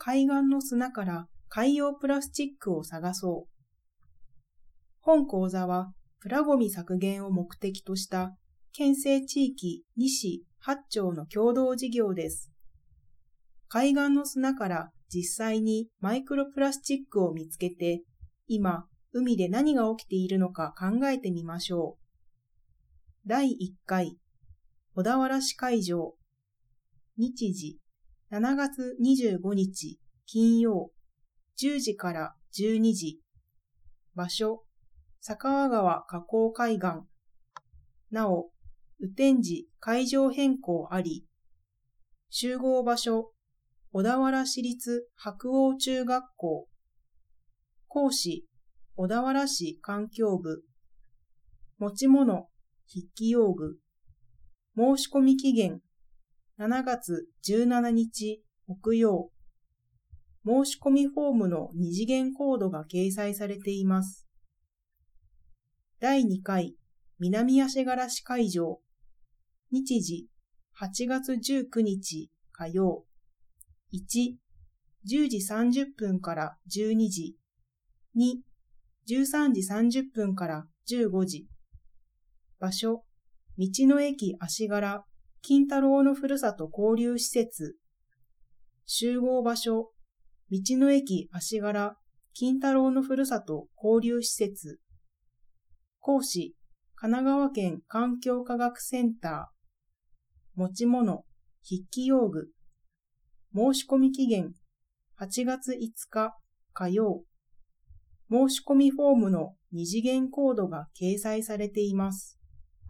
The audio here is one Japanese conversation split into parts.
海岸の砂から海洋プラスチックを探そう。本講座はプラゴミ削減を目的とした県西地域2市8町の共同事業です。海岸の砂から実際にマイクロプラスチックを見つけて、今、海で何が起きているのか考えてみましょう。第1回、小田原市会場。日時、7月25日、金曜、10時から12時。場所、坂和川河口海岸。なお、雨天時会場変更あり。集合場所、小田原市立白鴎中学校。講師、小田原市環境部。持ち物、筆記用具。申し込み期限、7月17日木曜。申し込みフォームの二次元コードが掲載されています。第2回南足柄市会場。日時8月19日火曜。1、10時30分から12時。2、13時30分から15時。場所、道の駅足柄、金太郎のふるさと交流施設。集合場所、道の駅足柄、金太郎のふるさと交流施設。講師、神奈川県環境科学センター。持ち物、筆記用具。申し込み期限、8月5日火曜。申し込みフォームの二次元コードが掲載されています。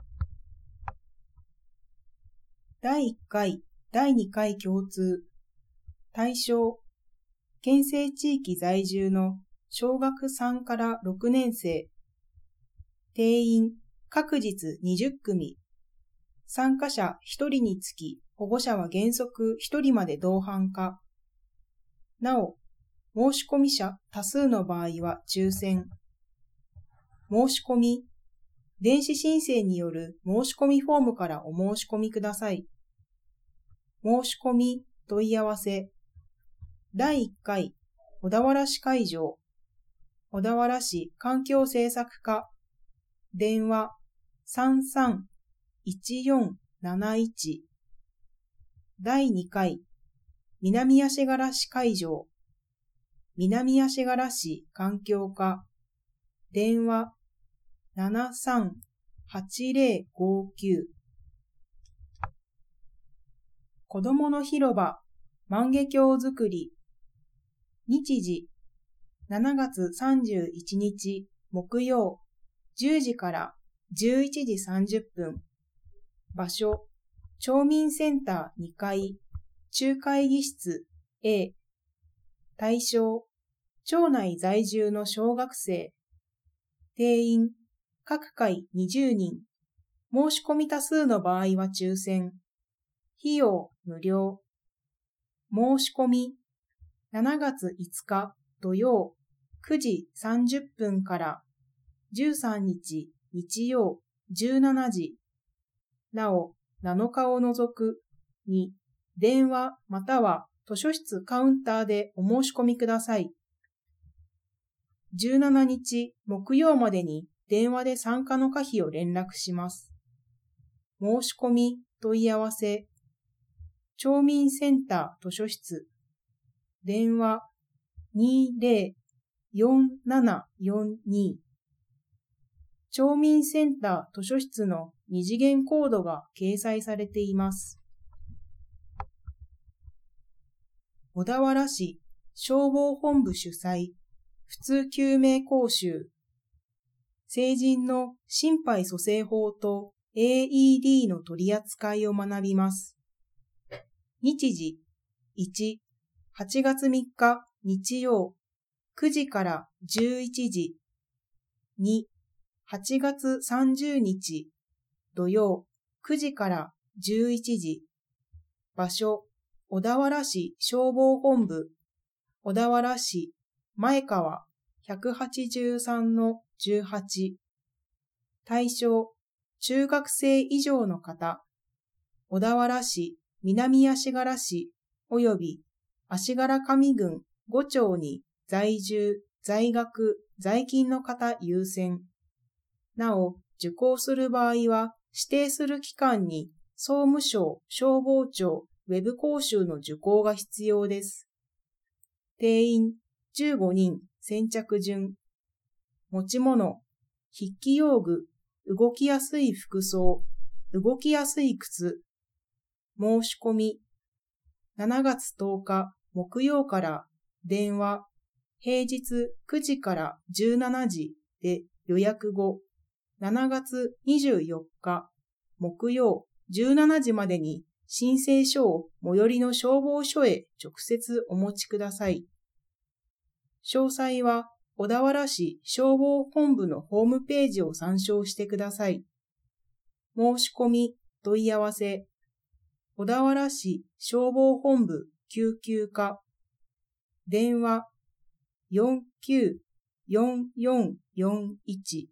第1回、第2回共通。対象、県西地域在住の小学3から6年生。定員、各日20組。参加者1人につき、保護者は原則1人まで同伴可。なお、申し込み者多数の場合は抽選。申し込み、電子申請による申し込みフォームからお申し込みください。申し込み、問い合わせ。第1回、小田原市会場。小田原市環境政策課。電話、33-1471。第2回、南足柄市会場。南足柄市環境課。電話、73-8059。子どもの広場、万華鏡作り。日時、7月31日木曜、10時から11時30分。場所、町民センター2階、中会議室 A。対象、町内在住の小学生。定員、各回20人。申し込み多数の場合は抽選。費用無料。申し込み、7月5日土曜9時30分から13日日曜17時。なお、7日を除くに電話または図書室カウンターでお申し込みください。17日木曜までに電話で参加の可否を連絡します。申し込み問い合わせ。町民センター図書室。電話20-4742。町民センター図書室の二次元コードが掲載されています。小田原市消防本部主催、普通救命講習。成人の心肺蘇生法と AED の取り扱いを学びます。日時、1、8月3日日曜、9時から11時。2、8月30日土曜、9時から11時。場所、小田原市消防本部。小田原市前川 183-18。対象、中学生以上の方。小田原市南足柄市及び足柄上郡5町に在住、在学、在勤の方優先。なお、受講する場合は、指定する期間に総務省、消防庁、ウェブ講習の受講が必要です。定員15人、先着順。持ち物、筆記用具、動きやすい服装、動きやすい靴。申し込み、7月10日木曜から電話、平日9時から17時で予約後、7月24日木曜17時までに申請書を最寄りの消防署へ直接お持ちください。詳細は小田原市消防本部のホームページを参照してください。申し込み、問い合わせ、小田原市消防本部救急課、電話494441。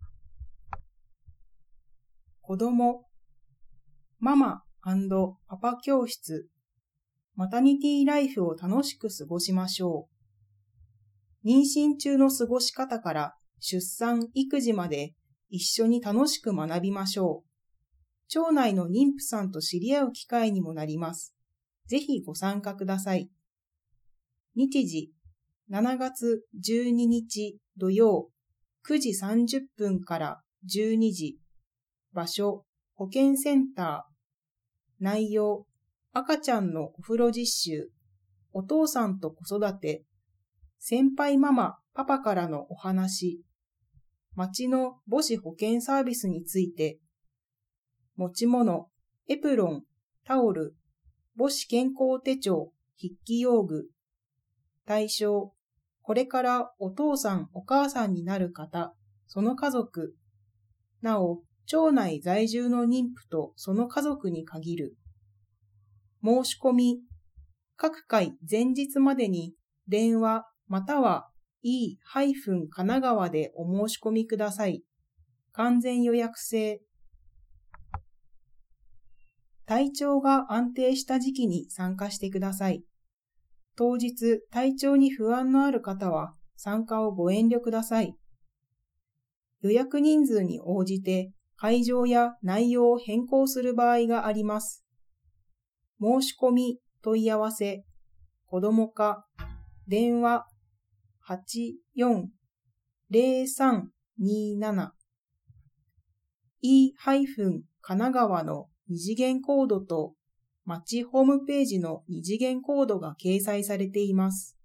子供、ママ&パパ教室、マタニティライフを楽しく過ごしましょう。妊娠中の過ごし方から出産・育児まで一緒に楽しく学びましょう。町内の妊婦さんと知り合う機会にもなります。ぜひご参加ください。日時、7月12日土曜9時30分から12時。場所、保健センター。内容、赤ちゃんのお風呂実習。お父さんと子育て。先輩ママ、パパからのお話。町の母子保健サービスについて。持ち物、エプロン、タオル、母子健康手帳、筆記用具。対象、これからお父さんお母さんになる方、その家族。なお、町内在住の妊婦とその家族に限る。申し込み、各回前日までに電話または E- 神奈川でお申し込みください。完全予約制。体調が安定した時期に参加してください。当日、体調に不安のある方は参加をご遠慮ください。予約人数に応じて会場や内容を変更する場合があります。申し込み、問い合わせ、子ども課、電話84-0327 E- 神奈川の二次元コードと町ホームページの二次元コードが掲載されています。